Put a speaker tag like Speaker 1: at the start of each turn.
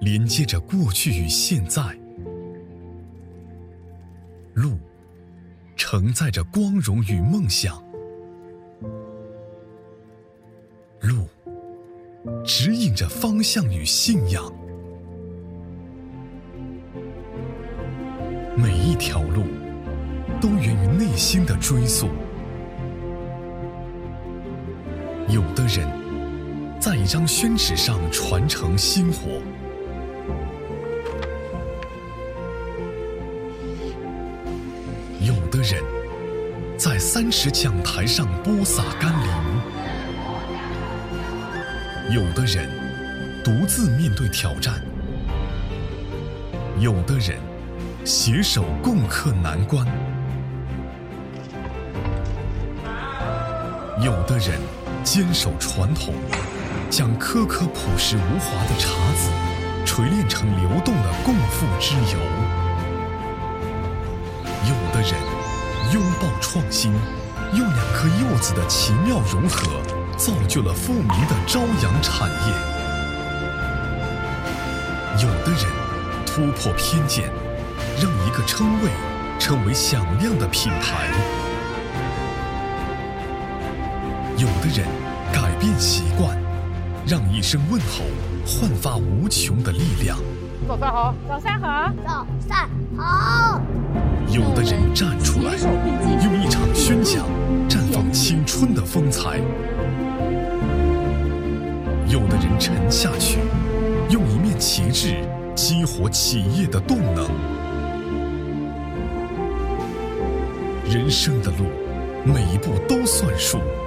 Speaker 1: 连接着过去与现在。路承载着光荣与梦想，路指引着方向与信仰。每一条路都源于内心的追溯。有的人在一张宣纸上传承薪火，有的人在30尺讲台上播撒甘霖，有的人独自面对挑战，有的人携手共克难关，有的人坚守传统，将颗颗朴实无华的茶籽锤炼成流动的共富之友。有的人拥抱创新，用2颗柚子的奇妙融合，造就了富民的朝阳产业。有的人突破偏见，让一个称谓成为响亮的品牌。有的人改变习惯，让一声问候焕发无穷的力量。
Speaker 2: 早上好，
Speaker 3: 早上好，
Speaker 4: 早上好。
Speaker 1: 有的人站出来，用一场宣讲绽放青春的风采；有的人沉下去，用一面旗帜激活企业的动能。人生的路，每一步都算数。